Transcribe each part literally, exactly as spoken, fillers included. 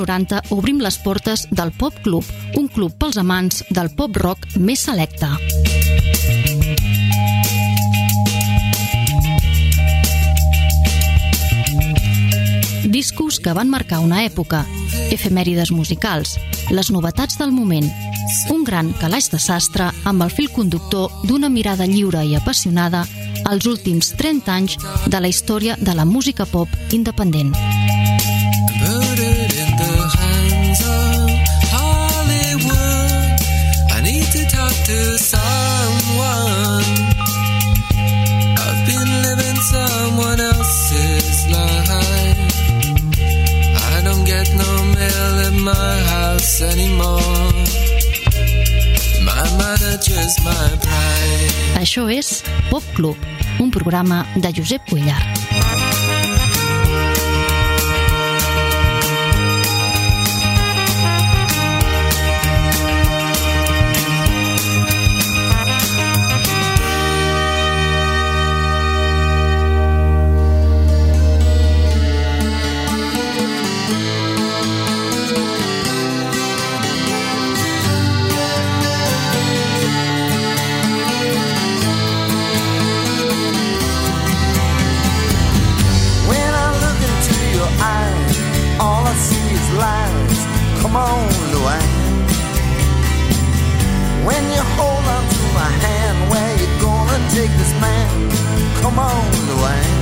noranta obrim les portes del Pop Club, un club pels amants del pop rock més selecte. Discos que van marcar una època, efemèrides musicals, les novetats del moment, un gran calaix de sastre amb el fil conductor d'una mirada lliure i apassionada als últims trenta anys de la història de la música pop independent. Això és Pop Club, un programa de Josep Cuéllar. Come on, Luann. When you hold on to my hand, where you gonna take this man? Come on, Luann.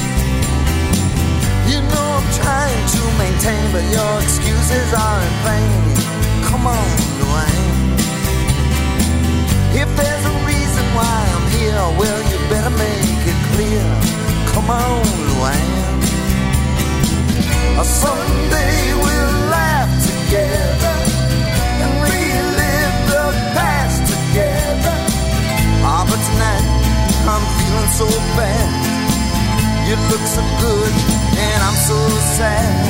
You know I'm trying to maintain, but your excuses are in vain. Come on, Luann. If there's a reason why I'm here, well, you better make it clear. Come on, Luann. Someday we'll laugh together and relive the past together. Ah, but tonight I'm feeling so bad. You look so good and I'm so sad.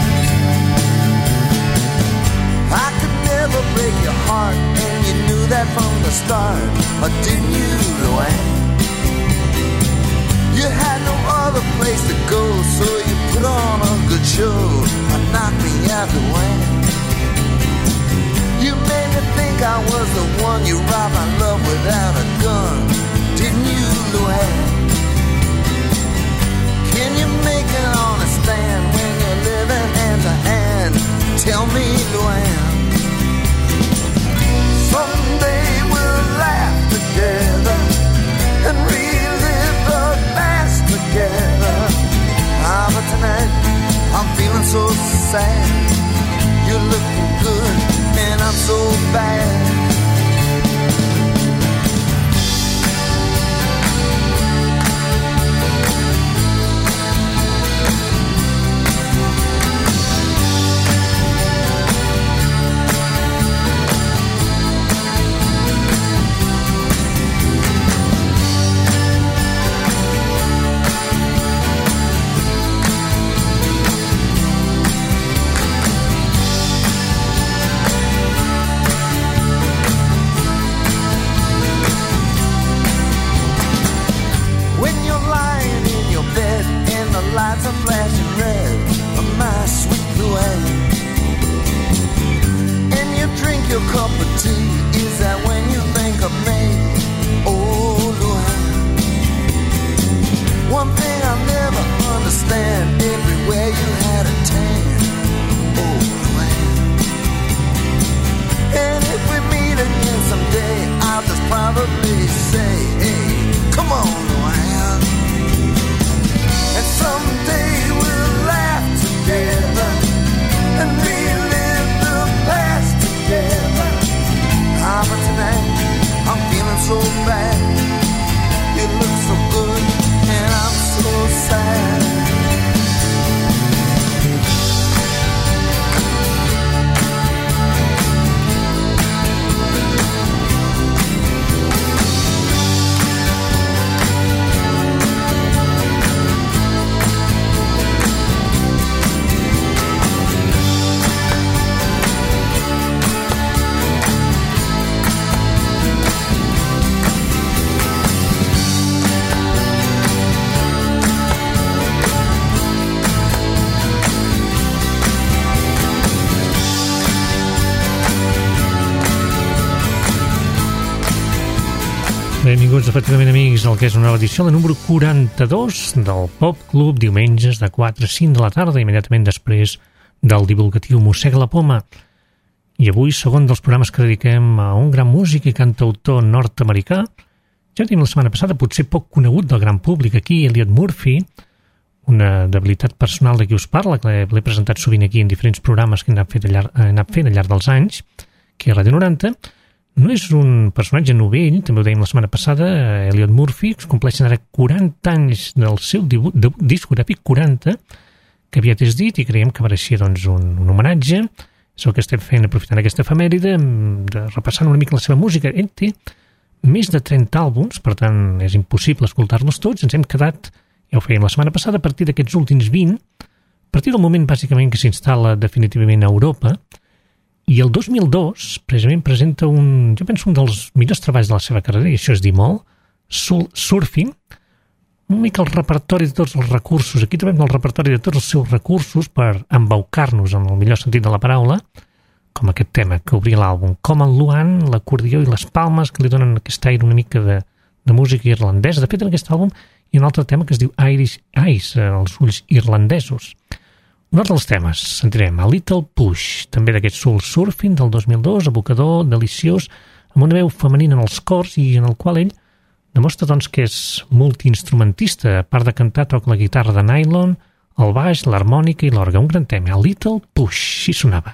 I could never break your heart, and you knew that from the start. Or didn't you, Luann? You had no other place to go, so you put on a good show and knocked me out the way. You made me think I was the one. You robbed my love without a gun. Didn't you, Luann? Can you make an honest stand when you're living hand to hand? Tell me, Luann. Someday we'll laugh together and relive the past together. Ah, but tonight I'm feeling so sad. You're looking good and I'm so bad. benvinguts efectivament, amics, al que és una nova edició, la número quaranta-dos del Pop Club, diumenges de quatre a cinc de la tarda, immediatament després del divulgatiu Mossega la Poma. I avui, segon dels programes que dediquem a un gran músic i cantautor nord-americà, ja tenim la setmana passada, potser poc conegut del gran públic aquí, Elliot Murphy, una debilitat personal de qui us parla, que l'he presentat sovint aquí en diferents programes que he anat fent al llarg, he anat fent al llarg dels anys, que és Ràdio noranta. No és un personatge novell, també ho dèiem la setmana passada, Elliot Murphy, que es compleixen ara quaranta anys del seu debut, de, discogràfic, quaranta, que aviat és dit, i creiem que mereixia doncs, un, un homenatge. És el que estem fent aprofitant aquesta efemèride, de, repassant una mica la seva música. Ell té més de trenta àlbums, per tant és impossible escoltar-los tots. Ens hem quedat, ja ho fèiem la setmana passada, a partir d'aquests últims vint, a partir del moment bàsicament que s'instal·la definitivament a Europa. I el dos mil dos, precisament, presenta un, jo penso, un dels millors treballs de la seva carrera, i això és dir molt, Soul Surfing, una mica el repertori de tots els recursos. Aquí trobem el repertori de tots els seus recursos per embaucar-nos en el millor sentit de la paraula, com aquest tema que obria l'àlbum, com el Luan, l'acordió i les palmes que li donen aquest aire una mica de, de música irlandesa. De fet, en aquest àlbum hi ha un altre tema que es diu Irish Eyes, els ulls irlandesos. Un altre dels temes, sentirem A Little Push, també d'aquest Soul Surfing del dos mil dos, evocador, deliciós, amb una veu femenina en els cors i en el qual ell demostra doncs, que és multiinstrumentista. A part de cantar, toca la guitarra de nylon, el baix, l'harmònica i l'orgue. Un gran tema, A Little Push, així sonava.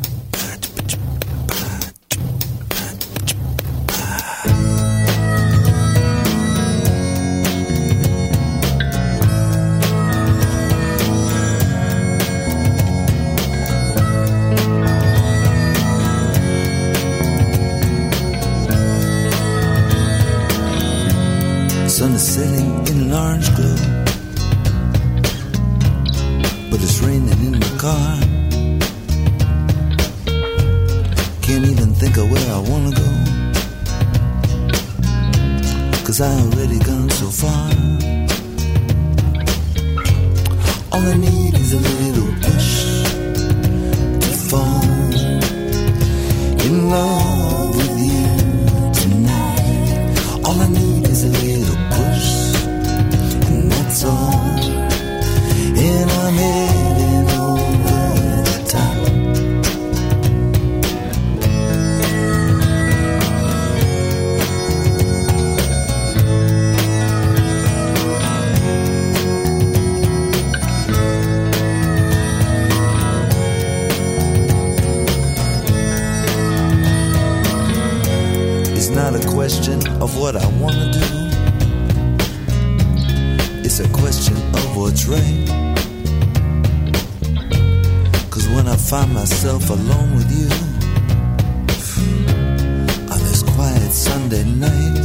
Sun is setting in an orange glow, but it's raining in my car. Can't even think of where I wanna go, 'cause I already gone so far. All I need is a little push to fall in love with you tonight. All I need is a little push, and that's all. And I'm heading over the top. It's not a question of what I wanna do, it's a question of what's right. 'Cause when I find myself alone with you on this quiet Sunday night,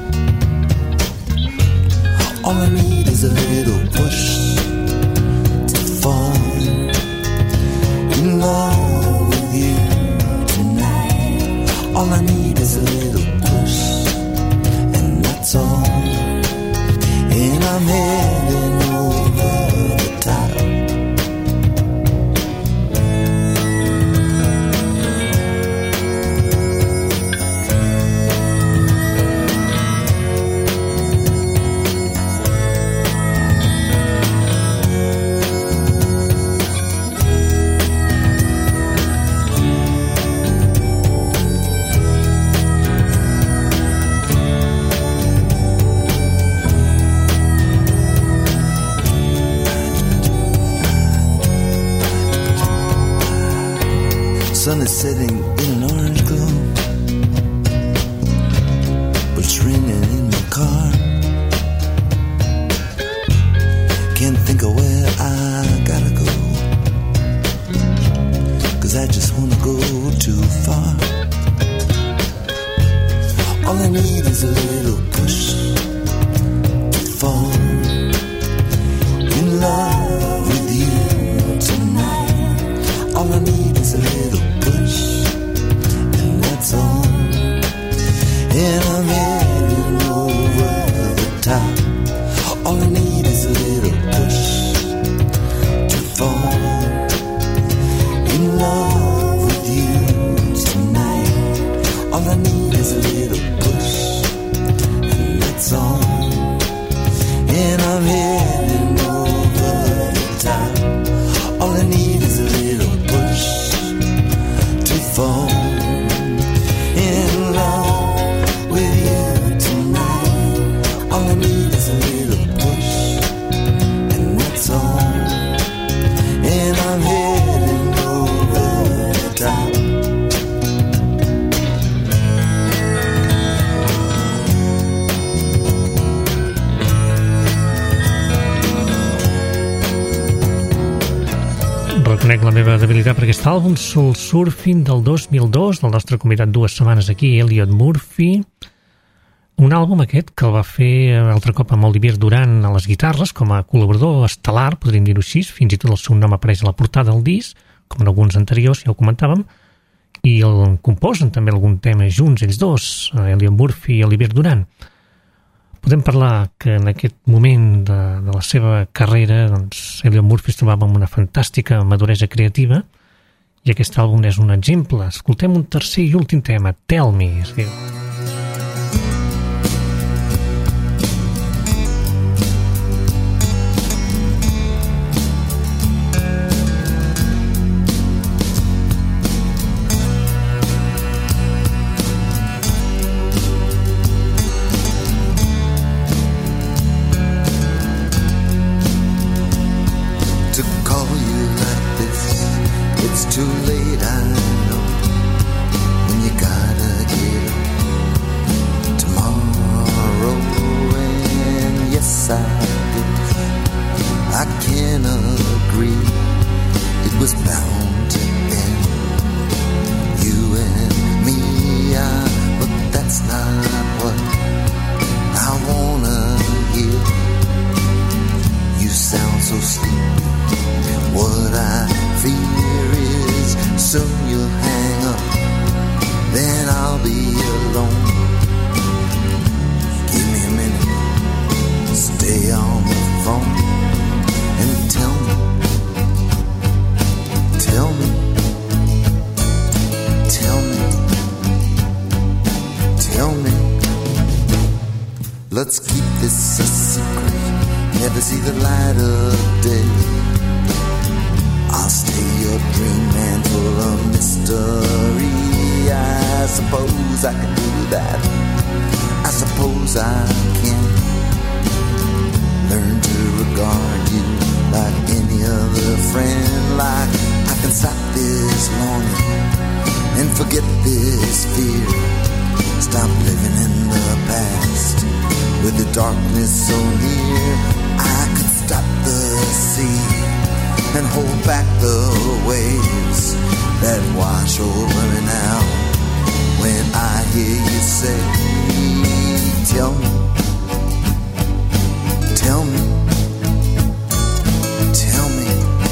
all I need is a little push to fall in love with you tonight. All I need is a little push, and that's all. And I'm heading over the top. Sun is setting in an orange glow, but it's raining in my car. Can't think of where I gotta go, 'cause I just wanna go too far. All I need is a little push to fall in love with you tonight. All I need is a little push, and that's all. And I'm heading over the top. All I need is a little push to fall in love with you tonight. All I need is a little push, and Conec la meva debilitat per aquest àlbum, Soul Surfing del dos mil dos, del nostre convidat dues setmanes aquí, Elliot Murphy. Un àlbum aquest que el va fer altre cop amb Olivier Duran a les guitarres com a col·laborador estel·lar, podríem dir-ho així, fins i tot el seu nom apareix a la portada del disc, com en alguns anteriors, ja ho comentàvem, i el composen també algun tema junts, ells dos, Elliot Murphy i Olivier Duran. Podem parlar que en aquest moment de, de la seva carrera, doncs, Elliot Murphy es trobava amb una fantàstica maduresa creativa i aquest àlbum és un exemple. Escoltem un tercer i últim tema, Tell Me, es diu. Let's keep this a secret, never see the light of day. I'll stay your dream man full of mystery. I suppose I can do that. I suppose I can learn to regard you like any other friend. Like I can stop this longing and forget this fear. Stop living in the past with the darkness so near. I could stop the sea and hold back the waves that wash over me now. When I hear you say, tell me, tell me, tell me,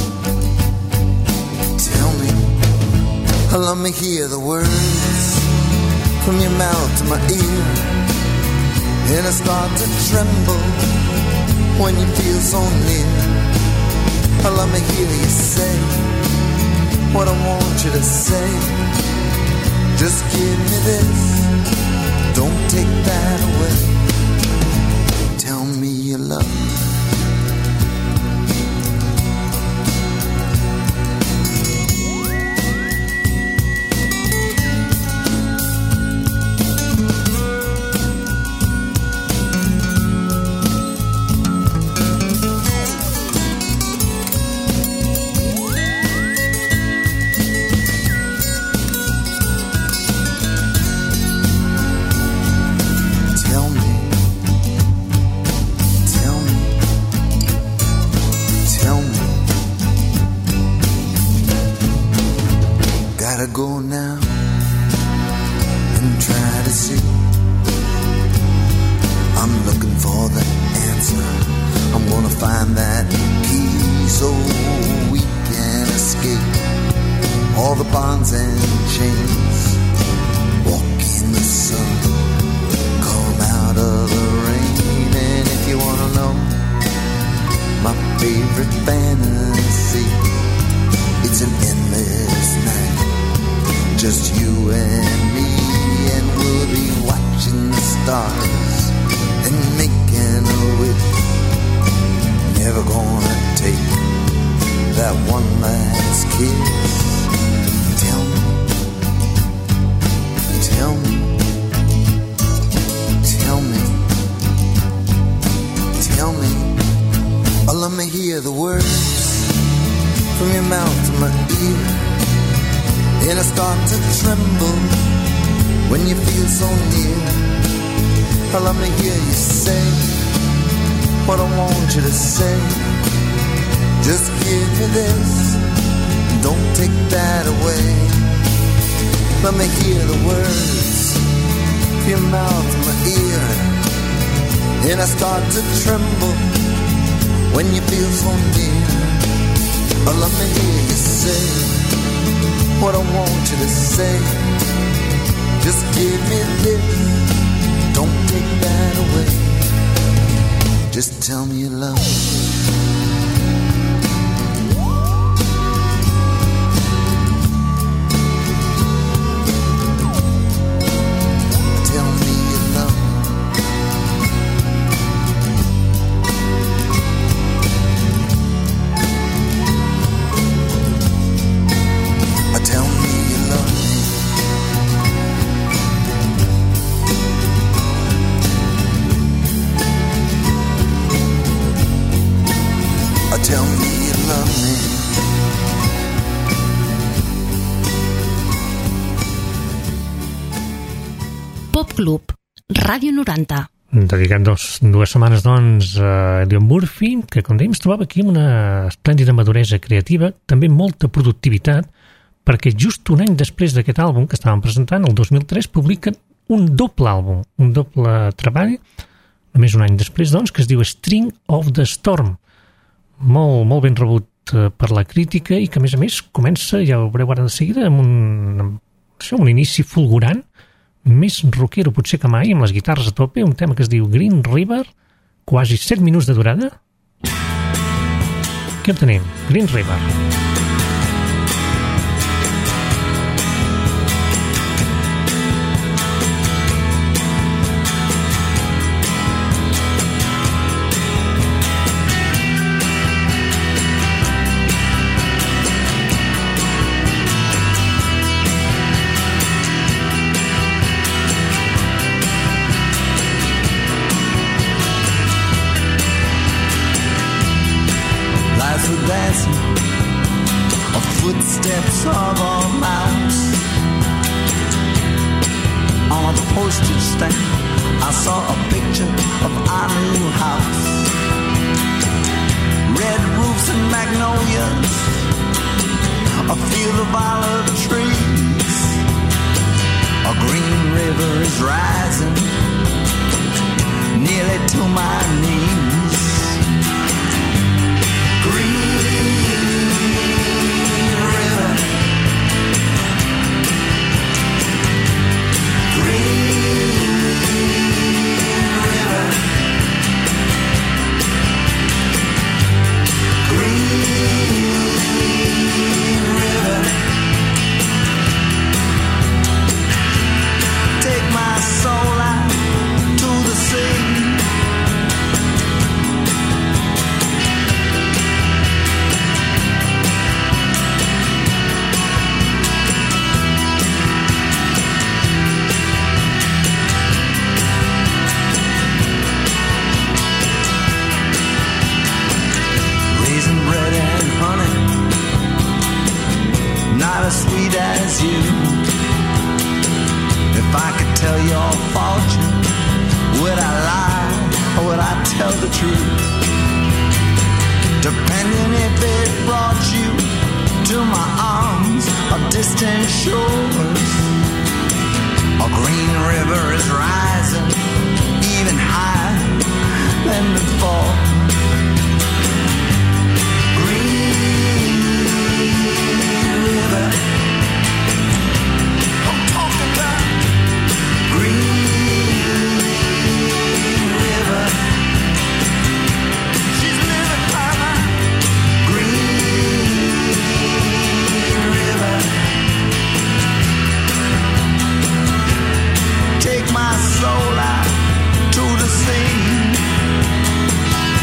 tell me. Let me hear the words from your mouth to my ear, and I start to tremble when you feel so near. Let me hear you say what I want you to say. Just give me this, don't take that away. Tell me you love me. Go now and try to see. I'm looking for the answer. I'm gonna find that key so we can escape all the bonds and chains. Walk in the sun, come out of the rain. And if you wanna know my favorite fantasy, it's an endless night, just you and me, and we'll be watching the stars and making a wish. Never gonna take that one last kiss. Tell me, tell me, tell me, tell me. Oh, let me hear the words from your mouth to my ear, and I start to tremble when you feel so near. Oh, let me hear you say what I want you to say. Just give me this, Don't take that away. Let me hear the words from your mouth to my ear, and I start to tremble when you feel so near. Or let me hear you say what I want you to say. Just give me this, don't take that away. Just tell me you love me. Club, Ràdio noranta. Dedicant dos, dues setmanes, doncs, a Leon Murphy, que, com dèiem, es trobava aquí amb una esplèndida maduresa creativa, també molta productivitat, perquè just un any després d'aquest àlbum que estàvem presentant, el dos mil tres, publiquen un doble àlbum, un doble treball, només un any després, doncs, que es diu String of the Storm. Molt, molt ben rebut per la crítica i que, a més a més, comença, ja ho veureu ara de seguida, amb un, amb, això, un inici fulgurant, més rockero potser que mai, amb les guitarres a tope, un tema que es diu Green River, quasi set minuts de durada. Què el tenim? Green River. Footsteps of a mouse on a postage stamp. I saw a picture of our new house. Red roofs and magnolias, a field of olive trees. A green river is rising nearly to my knees. Green sweet as you. If I could tell your fortune, would I lie or would I tell the truth? Depending if it brought you to my arms or distant shores. A green river is rising even higher than before. My soul out to the sea.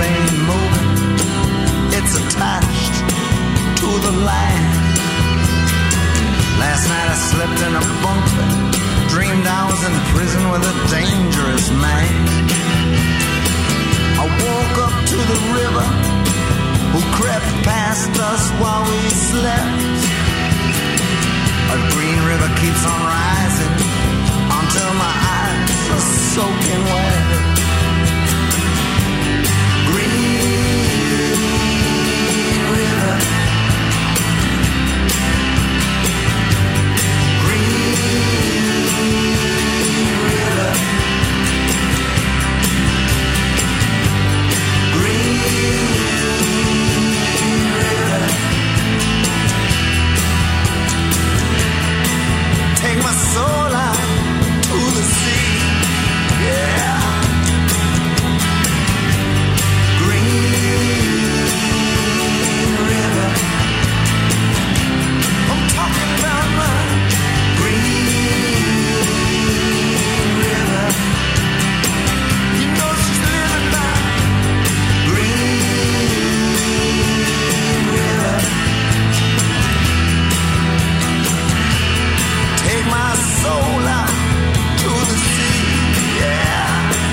ain't moving, it's attached to the land. Last night I slept in a bunk bed, dreamed I was in prison with a dangerous man. I woke up to the river who crept past us while we slept. A green river keeps on rising until my eyes are soaking wet. Green river, my soul out to the sea, yeah. Green river, I'm talking about my green river. You know she's living by green river. Take my soul out to the sea, yeah.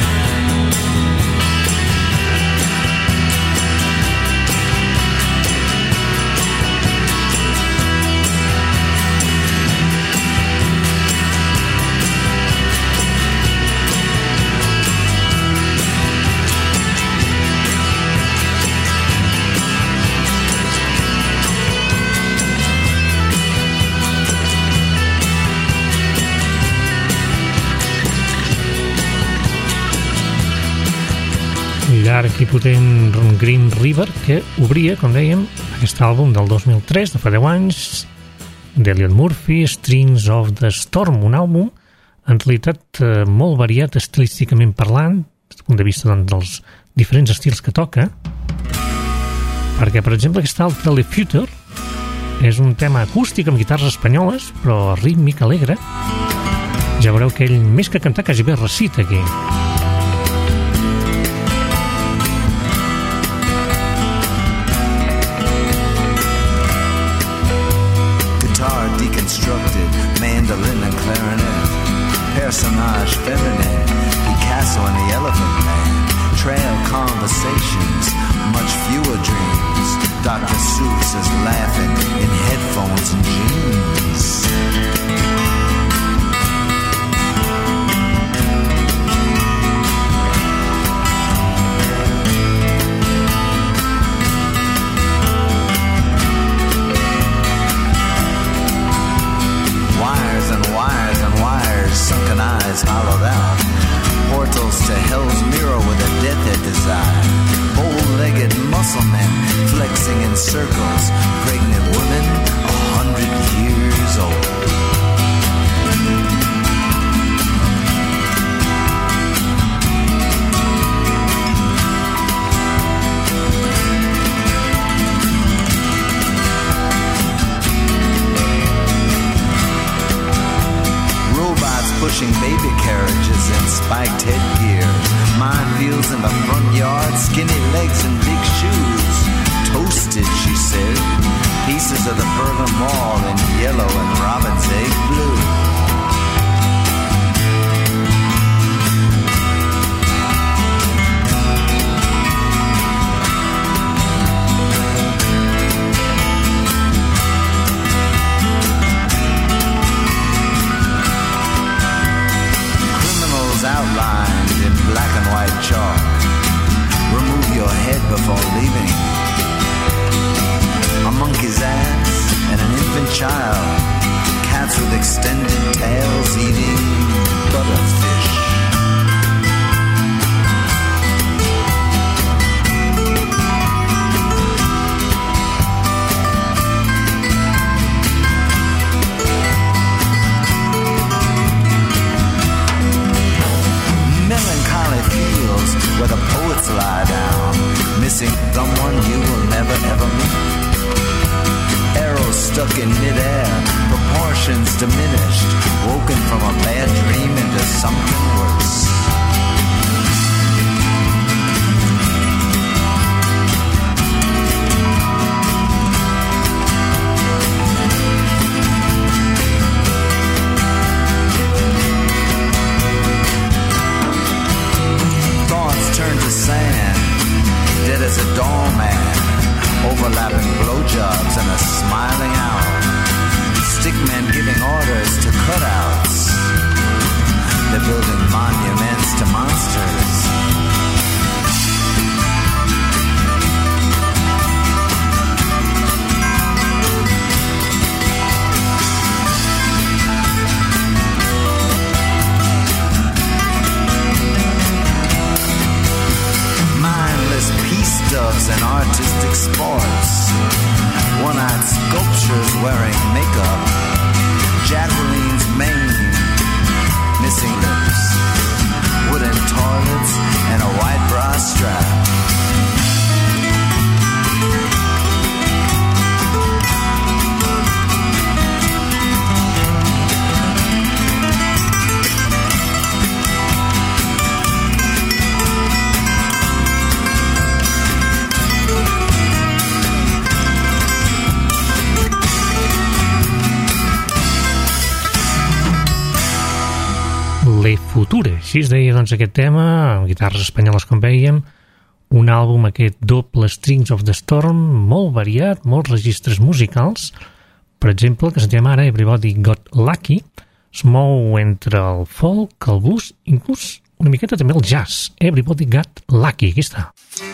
Llarg i potent Green River, que obria, com dèiem, aquest àlbum del dos mil tres, de fa deu anys, d'Elliot Murphy, Strings of the Storm, un àlbum en realitat eh, molt variat estilísticament parlant, des del punt de vista doncs, dels diferents estils que toca, perquè, per exemple, aquest altre, The Future, és un tema acústic amb guitarres espanyoles, però rítmic, alegre. Ja veureu que ell, més que cantar, quasi bé recita aquí. Deconstructed, mandolin and clarinet, personage feminine, Picasso and the Elephant Man, trail conversations, much fewer dreams. Doctor Seuss is laughing in headphones and jeans. Sunken eyes hollowed out, portals to hell's mirror with a death-head desire. Bow-legged muscle men flexing in circles, pregnant women a hundred years old. Pushing baby carriages in spiked headgear, minefields in the front yard, skinny legs and big shoes. Toasted, she said, pieces of the Berlin Wall in yellow and robin's egg blue. Outlined in black and white chalk. Remove your head before leaving. A monkey's ass and an infant child. Cats with extended tails eating butterfish. Where the poets lie down, missing someone you will never ever meet. Arrows stuck in midair, proportions diminished, woken from a bad dream into something worse. doves and artistic sports, one-eyed sculptures wearing makeup, Jacqueline's mane, missing lips, wooden toilets, and a white bra strap. Le Future, així es deia doncs aquest tema, amb guitarres espanyoles com vèiem, un àlbum aquest doble Strings of the Storm, molt variat, molts registres musicals, per exemple, el que sentim ara, Everybody Got Lucky, es mou entre el folk, el blues, inclús una miqueta també el jazz, Everybody Got Lucky, aquí està.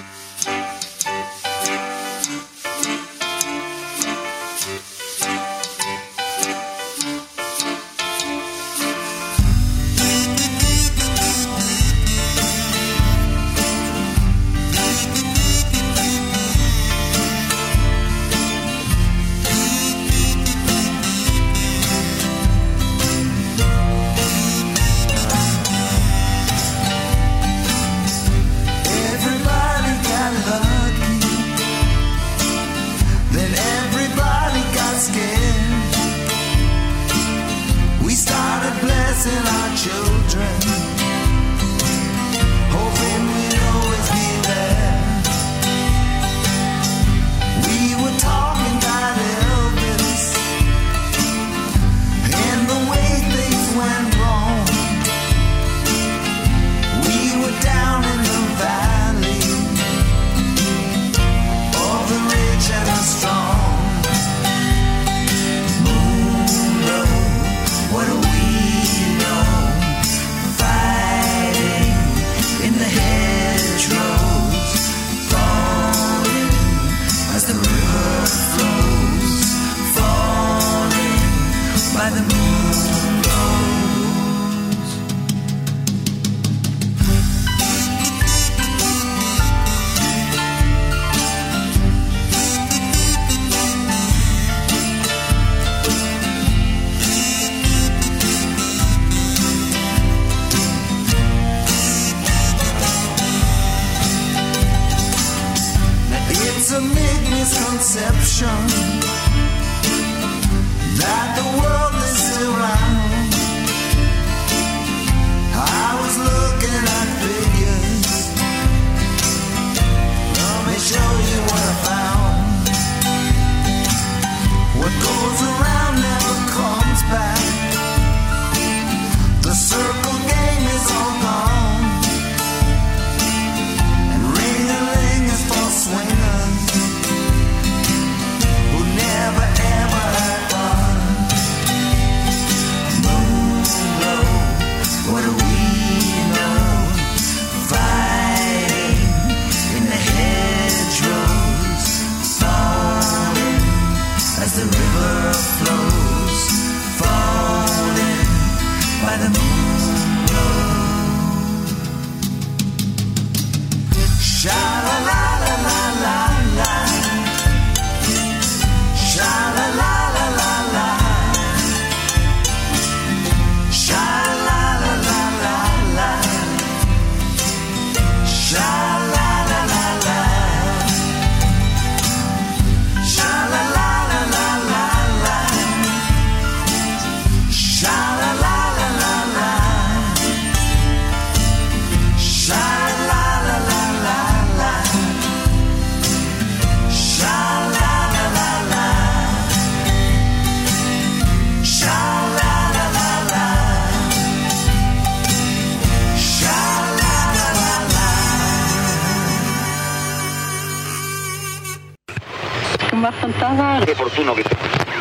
más tontada. Qué oportuno que...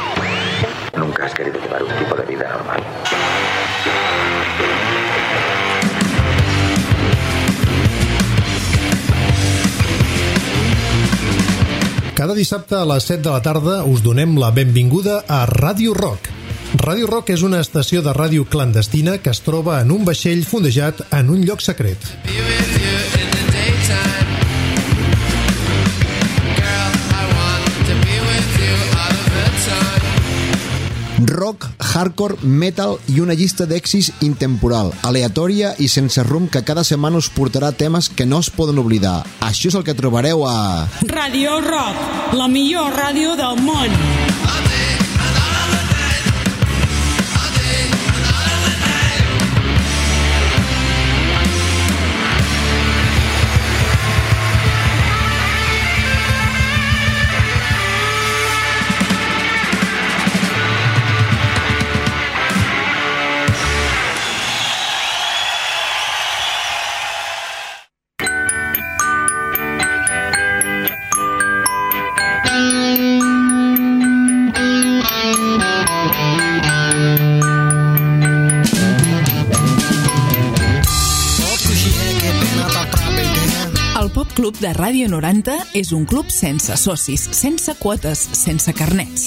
Nunca has querido llevar un tipo de vida normal. Cada dissabte a les set de la tarda us donem la benvinguda a Ràdio Rock. Ràdio Rock és una estació de ràdio clandestina que es troba en un vaixell fondejat en un lloc secret. rock, hardcore, metal i una llista d'èxits intemporal, aleatòria i sense rumb que cada setmana us portarà temes que no es poden oblidar. Això és el que trobareu a... Radio Rock, la millor ràdio del món. El Pop Club de Ràdio noranta és un club sense socis, sense quotes, sense carnets.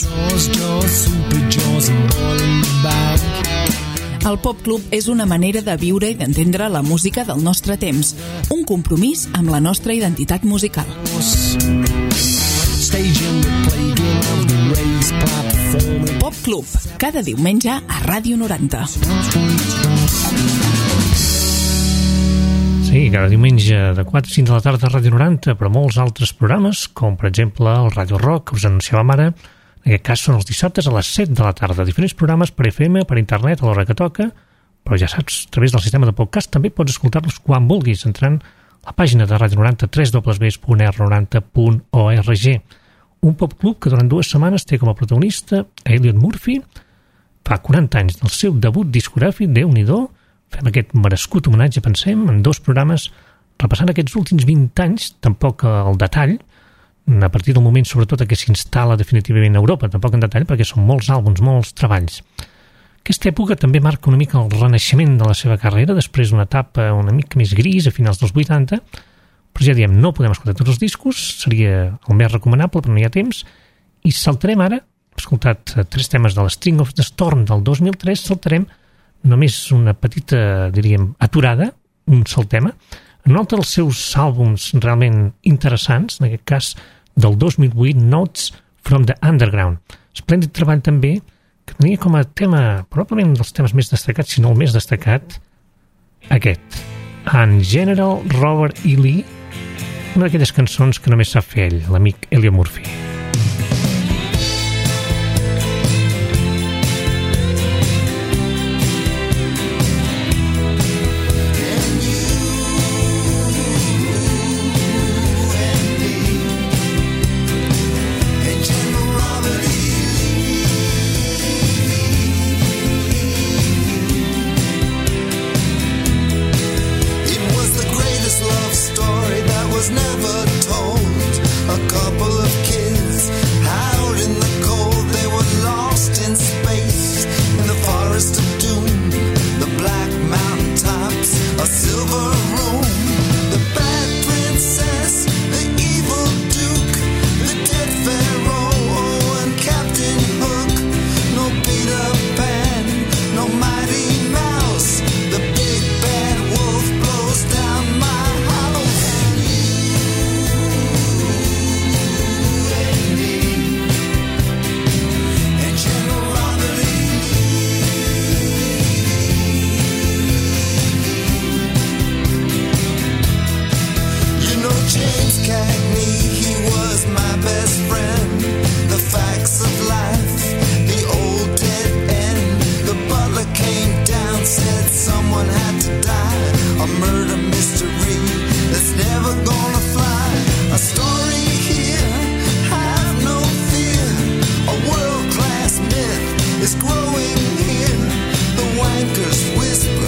El Pop Club és una manera de viure i d'entendre la música del nostre temps, un compromís amb la nostra identitat musical. Pop Club, cada diumenge a Ràdio noranta. Sí, cada diumenge de quatre a cinc de la tarda a Ràdio noranta, però molts altres programes, com per exemple el Radio Rock, que us anunciàvem ara, en aquest cas són els dissabtes a les set de la tarda. Diferents programes per F M, per internet, a l'hora que toca, però ja saps, a través del sistema de podcast també pots escoltar-los quan vulguis, entrant a la pàgina de Ràdio noranta, w w w punt r noranta punt org. Un pop club que durant dues setmanes té com a protagonista Elliot Murphy, fa quaranta anys del seu debut discogràfic, Déu-n'hi-do. Fem aquest merescut homenatge, pensem, en dos programes repassant aquests últims vint anys, tampoc al detall, a partir del moment sobretot que s'instal·la definitivament a Europa, tampoc en detall perquè són molts àlbums, molts treballs. Aquesta època també marca una mica el renaixement de la seva carrera, després d'una etapa una mica més gris a finals dels vuitanta, però ja diem, no podem escoltar tots els discos, seria el més recomanable, però no hi ha temps, i saltarem ara, hem escoltat tres temes de la String of the Storm del dos mil tres, saltarem només una petita, diríem, aturada, un sol tema, en un altre dels seus àlbums realment interessants, en aquest cas del dos mil vuit, Notes from the Underground. Esplèndid treball també, que tenia com a tema, probablement un dels temes més destacats, si no el més destacat, aquest, en General Robert E. Lee, una d'aquelles cançons que només sap fer ell, l'amic Elliot Murphy.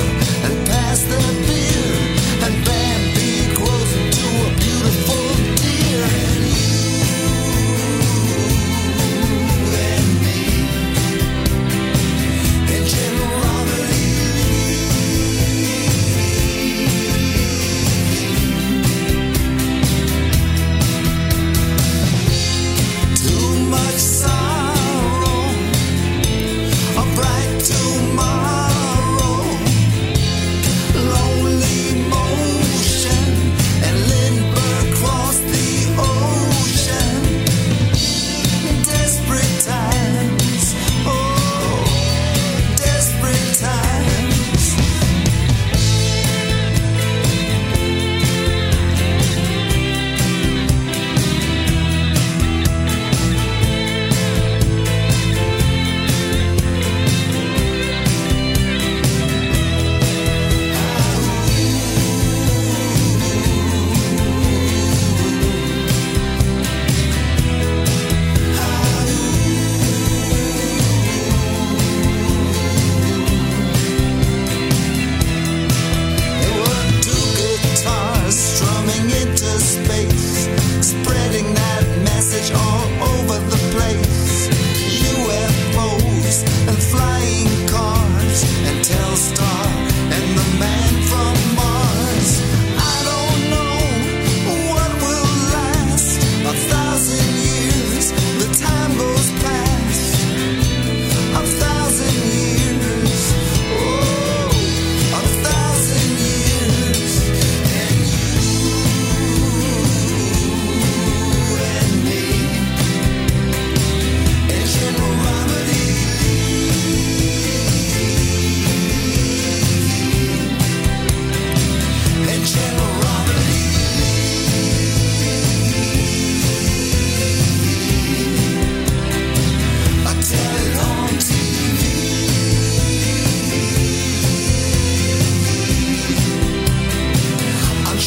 Their beer and Bambi grows into a beautiful deer.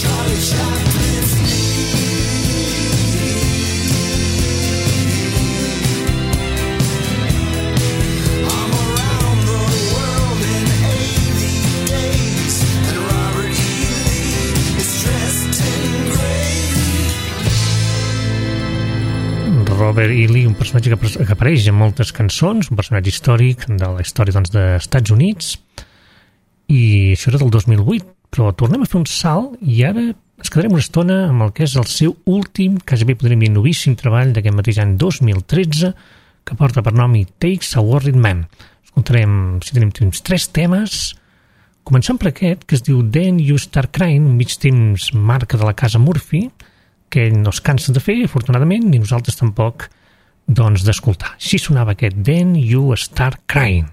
Robert E. Lee, un personatge que, que apareix en moltes cançons, un personatge històric de la història doncs, dels Estats Units, i això era del dos mil vuit, però tornem a fer un salt i ara ens quedarem una estona amb el que és el seu últim, quasi bé podríem dir novíssim treball d'aquest mateix any dos mil tretze, que porta per nom It Takes a Worried Man. Escoltarem, si tenim temps, tres temes, començant per aquest, que es diu Then You Start Crying, un mig temps marca de la casa Murphy, que ell no es cansa de fer, afortunadament, ni nosaltres tampoc, doncs, d'escoltar. Així sonava aquest Then You Start Crying.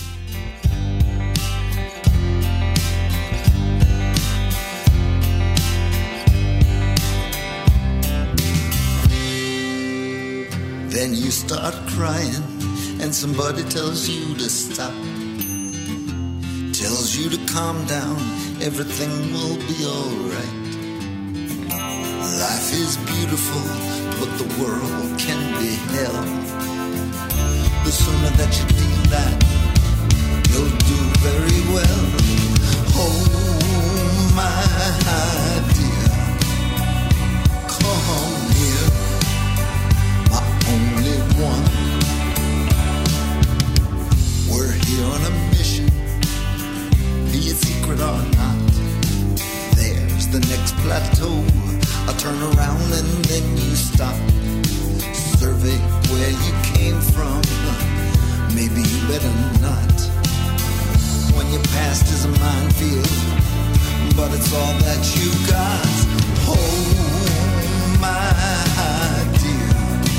Then you start crying and somebody tells you to stop, tells you to calm down, everything will be alright. Life is beautiful, but the world can be hell. The sooner that you do that, you'll do very well. Oh, my dear, come here, my only one. We're here on a mission, be it secret or not. There's the next plateau. I turn around and then you stop. Survey where you came from. Maybe you better not. When your past is a minefield, but it's all that you got. Oh, my dear,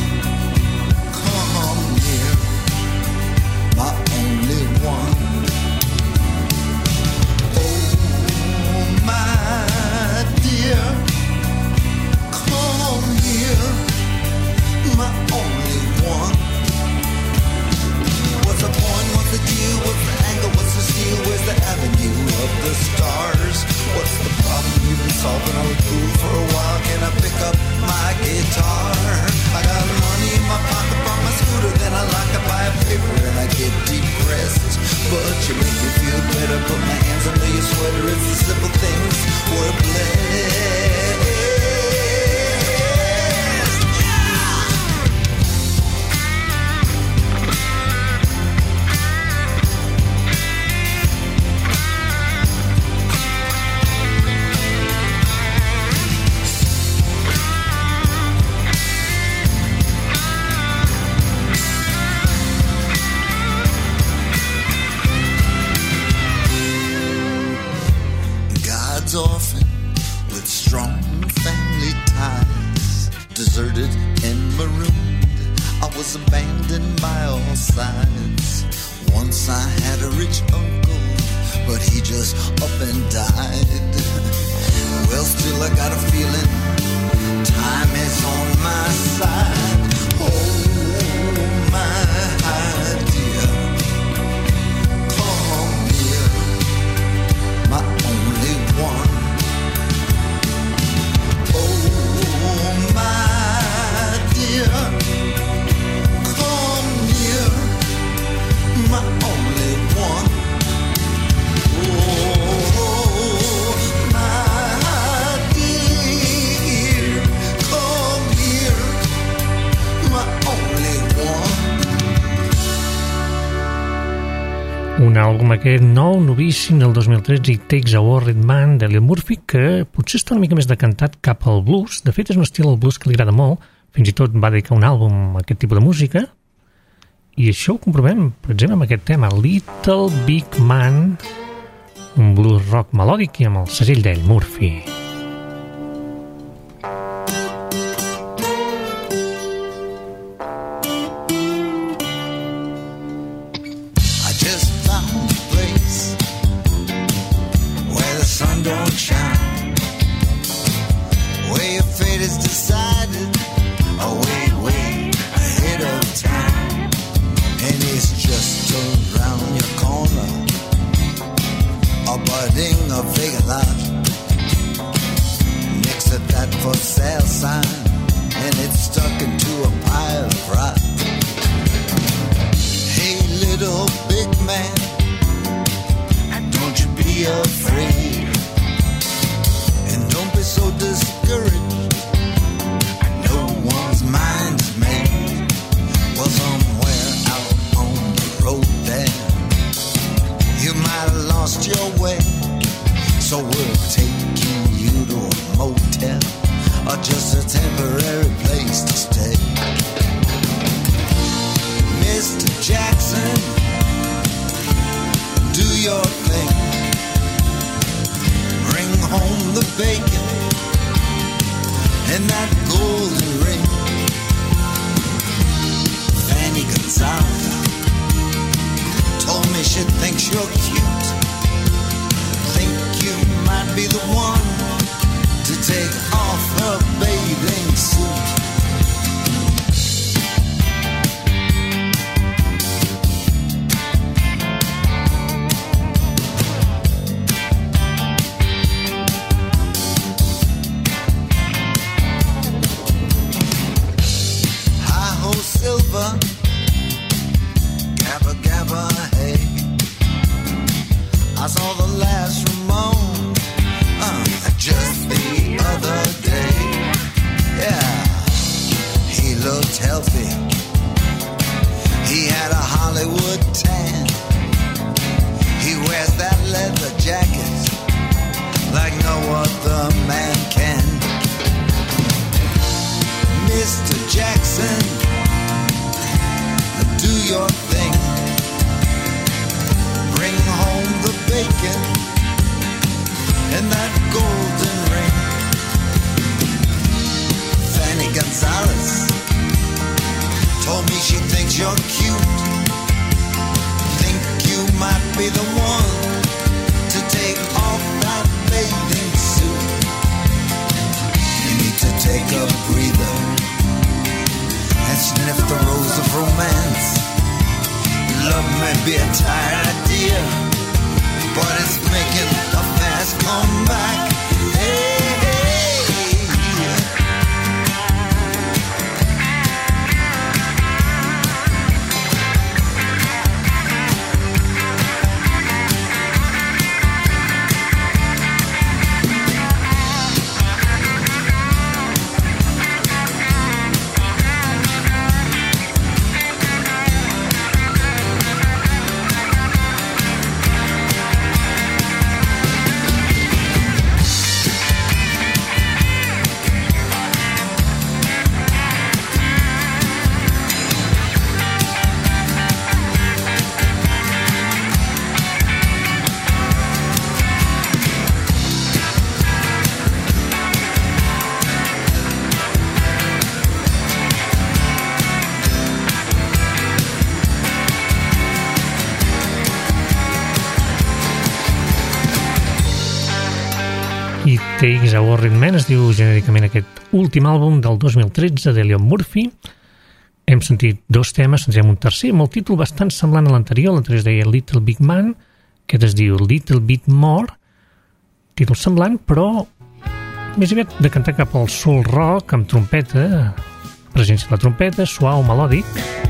come here, my only one. Oh, my dear, my only one. What's the point? What's the deal? What's the angle? What's the steal? Where's the avenue of the stars? What's the problem you've been solving on the pool for a while? Can I pick up my guitar? I got money in my pocket from my scooter, then I lock up by a paper and I get depressed. But you make me feel better. Put my hands under your sweater. It's the simple things we're blessed. Orphan with strong family ties, deserted and marooned, I was abandoned by all sides. Once I had a rich uncle, but he just up and died. Well, still I got a feeling time is on my side. Oh, my dear, come here, my only one. Oh, my dear, come here, my only one. Oh, my dear, come here, my only one. Un àlbum aquest nou, novíssim, del dos mil tretze, It Takes a Worried Man, d'Elliot Murphy, que potser està una mica més decantat cap al blues. De fet, és un estil al blues que li agrada molt. Fins i tot va dedicar un àlbum a aquest tipus de música. I això ho comprovem, per exemple, amb aquest tema, Little Big Man, un blues rock melòdic i amb el segell d'ell, Murphy. for sale sign, and it's stuck into a pile of rock. Hey, little big man, don't you be afraid, and don't be so discouraged. No one's mind is made. Well, somewhere out on the road there, you might have lost your way, so we're taking you to a motel or just a temporary place to stay. Mister Jackson, do your thing. Bring home the bacon and that golden ring. Fanny Gonzalez told me she thinks you're cute. Think you might be the one to take off her bathing suit. Hi-ho Silver, Gabba Gabba Hey, I saw the last Ramon uh, just the other day. Yeah, he looked healthy. He had a Hollywood tan. He wears that leather jacket like no other man can. Mister Jackson, do your thing. Bring home the bacon and that golden ring. Fanny Gonzalez told me she thinks you're cute. Think you might be the one to take off that bathing suit. You need to take a breather and sniff the rose of romance. Love may be a tired idea, but it's making a fast comeback. Hey, Takes a Worried Man es diu genèricament aquest últim àlbum del dos mil tretze de Leon Murphy. Hem sentit dos temes, sentirem un tercer amb el títol bastant semblant a l'anterior. L'anterior es deia Little Big Man, aquest es diu Little Bit More, títol semblant, però més aviat de cantar cap al soul rock amb trompeta, presència de la trompeta, suau, melòdic.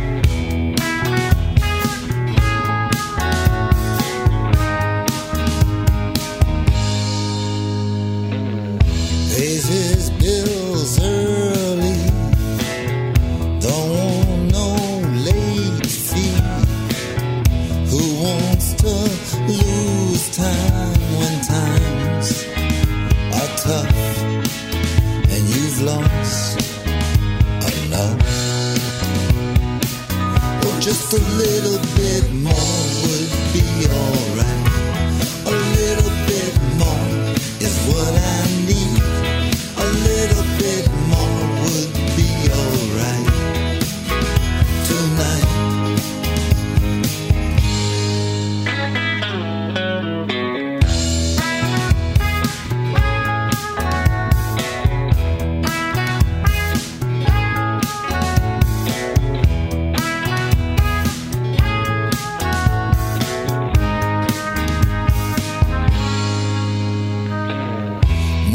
pays his bills early, don't want no late fee. Who wants to lose time when times are tough and you've lost enough? Well, just a little bit more would be alright. A little bit more is what I need. A little bit more would be alright tonight.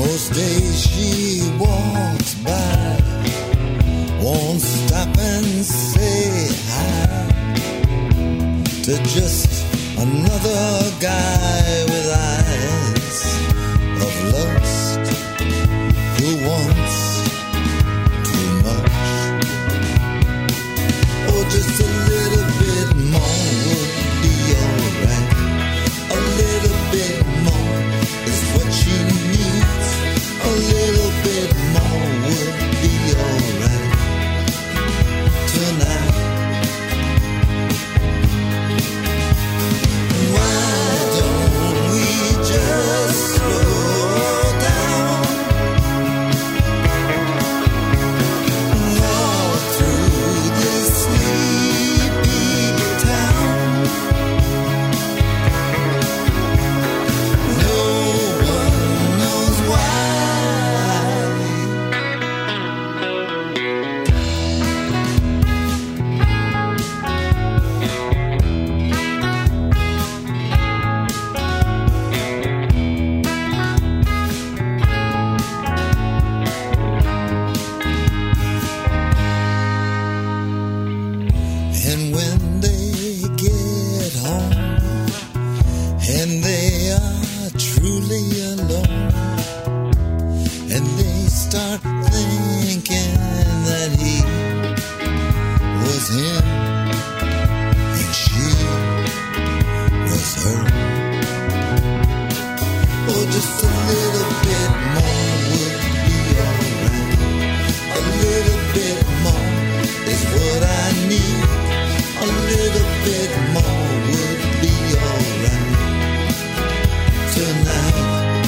Most days she walks by, won't stop and say hi to just another guy with eyes of lust who wants too much. Oh, just a little bit more would be alright. A little bit more is what she needs. A little bit more would be alright tonight. Why don't we just slow down, walk through this sleepy town? No one knows why. And when they get home and they are truly alone, and they start thinking that he was him and she was her. Oh, just a little bit more would be alright. A little bit more is what I need. A little bit more would be alright tonight.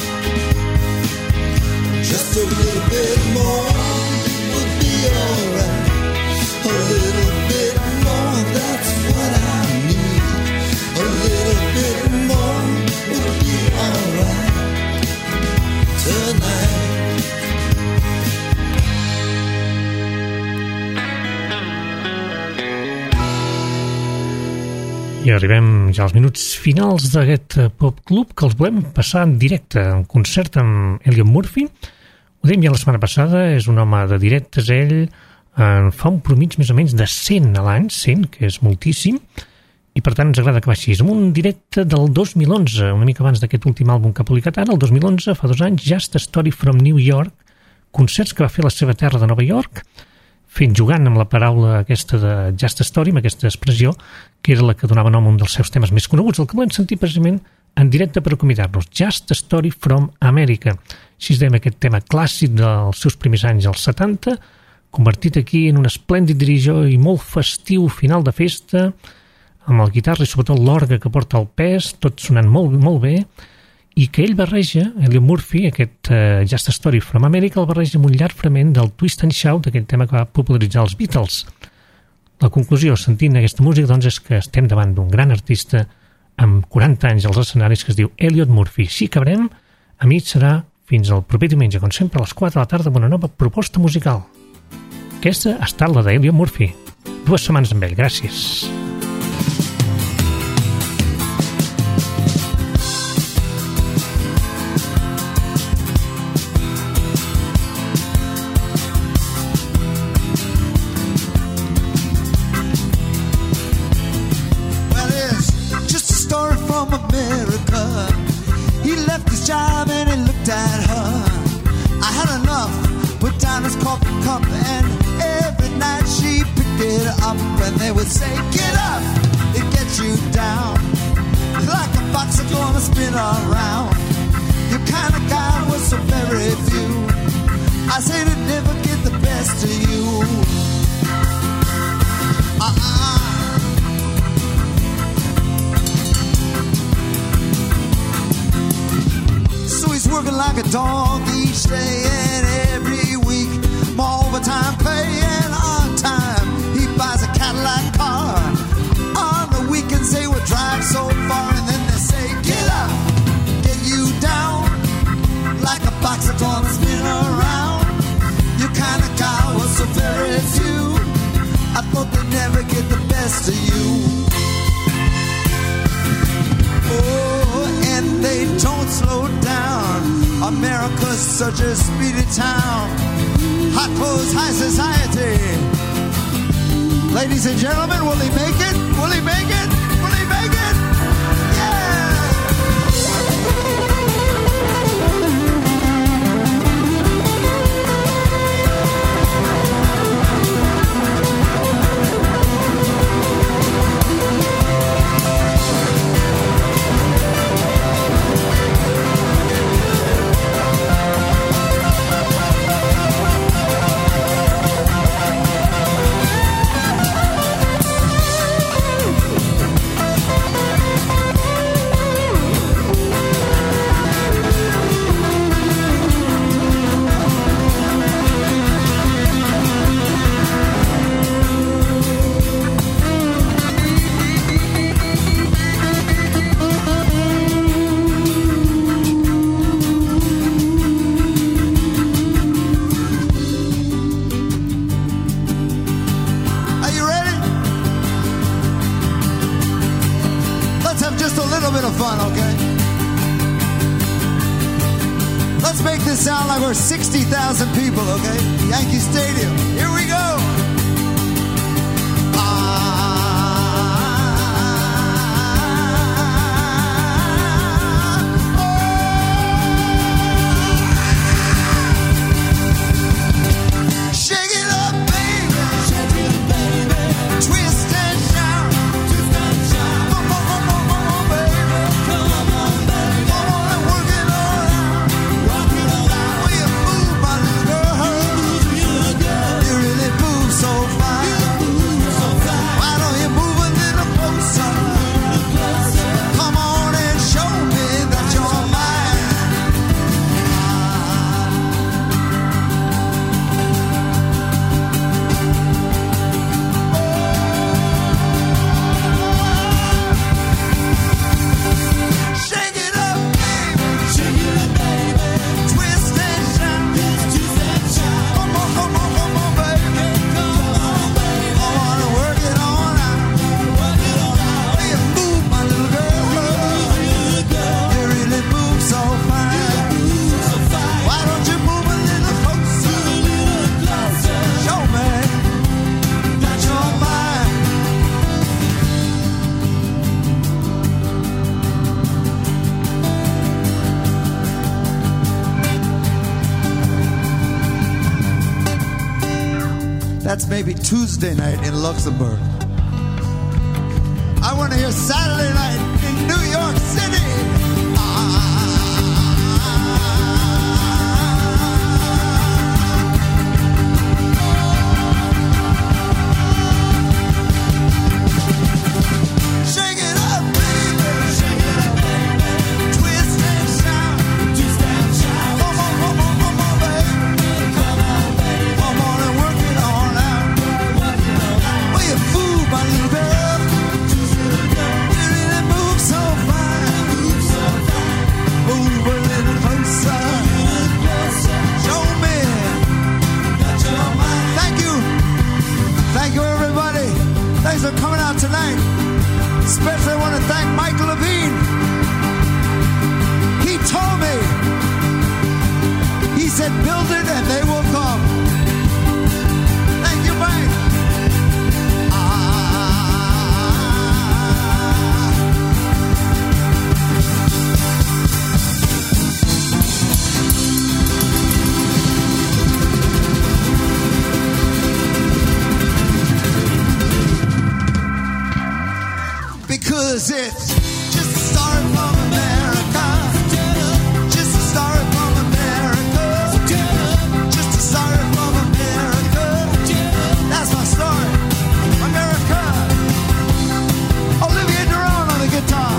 Just a little bit more would be alright. A little bit more, that's what I need. A little bit more would be alright tonight. I arribem ja als minuts finals d'aquest Pop Club que els volem passar en directe, un concert amb Elliot Murphy. Ho dèiem ja la setmana passada, és un home de directes, ell en fa un promig més o menys de cent a l'any, cent, que és moltíssim, i per tant ens agrada que va així. És un directe del dos mil onze, una mica abans d'aquest últim àlbum que ha publicat ara, el dos mil onze, fa dos anys, Just a Story from New York, concerts que va fer a la seva terra de Nova York, fent jugant amb la paraula aquesta de Just a Story, amb aquesta expressió, que era la que donava nom a un dels seus temes més coneguts, el que volem sentir precisament en directe per acomiadar-nos, Just a Story from America. Així es deia aquest tema clàssic dels seus primers anys als setanta, convertit aquí en un esplèndid dirigó i molt festiu final de festa, amb el guitarra i sobretot l'orgue que porta el pes, tot sonant molt, molt bé, i que ell barreja, Elliot Murphy, aquest uh, Just a Story from America, el barreja amb un llarg fragment del Twist and Shout, aquell tema que va popularitzar els Beatles. La conclusió, sentint aquesta música, doncs, és que estem davant d'un gran artista amb quaranta anys als escenaris que es diu Elliot Murphy. Així acabarem, a mi serà fins al proper diumenge, com sempre, a les quatre de la tarda, amb una nova proposta musical. Aquesta ha estat la d'Elliot Murphy. Dues setmanes amb ell, gràcies. Say get up, it gets you down like a box that's gonna spin around. Your kind of guy was so very few. I say to never get the best of you. Uh-uh. So he's working like a dog each day and every week, more overtime pay and on time. He buys a Cadillac car. On the weekends they would drive so far, and then they say, get up, get you down, like a box that's gonna spin around. Your kind of guy was so very few. I thought they'd never get the best of you. Oh, and they don't slow down. America's such Roger, Speedy Town, Hot Clothes, High Society. Ladies and gentlemen, will he make it? Will he make it? Will he make it? Sound like we're sixty thousand people, okay? Yankee Stadium. Here we go. That's maybe Tuesday night in Luxembourg. I want to hear Saturday night in New York City. Thanks for coming out tonight. Especially I want to thank Mike Levine. He told me, he said, build it and they will come. Thank you, Mike. Because it's just a story from America. Just a story from America. Just a story from America. That's my story. America. Olivia Duran on the guitar.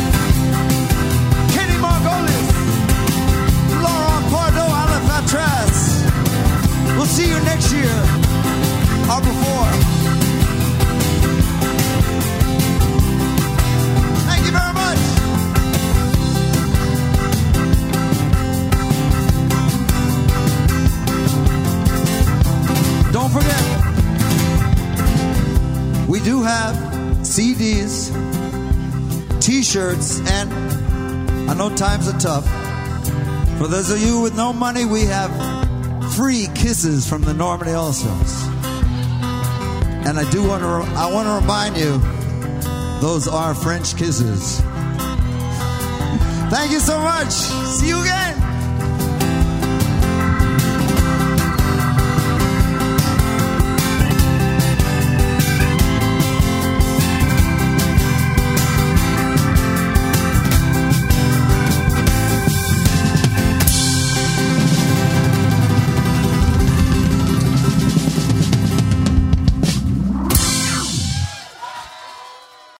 Kenny Margolis. Laurent Pardo on the Fatras. We'll see you next year or before. Don't forget, we do have C Ds, T-shirts, and I know times are tough. For those of you with no money, we have free kisses from the Normandy All-Stars. And I do want to, I want to remind you, those are French kisses. Thank you so much. See you again.